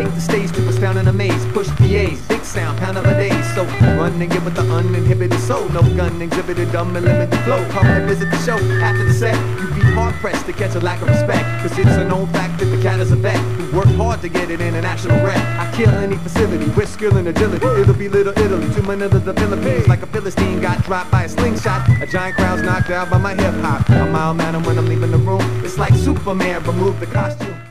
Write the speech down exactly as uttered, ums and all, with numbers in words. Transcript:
Take the stage to astound and amaze. Push P As, big sound, pound of a day. So run and get with the uninhibited soul. No gun exhibited, dumb and limited flow. Come and visit the show after the set. You'd be hard pressed to catch a lack of respect. Cause it's an old fact that the cat is a vet who worked hard to get it in an actual rep. I kill any facility with skill and agility. It'll be Little Italy to Manila, the Philippines. Like a Philistine got dropped by a slingshot. A giant crowd's knocked out by my hip hop. A mild manner when I'm leaving the room. It's like Superman removed the costume.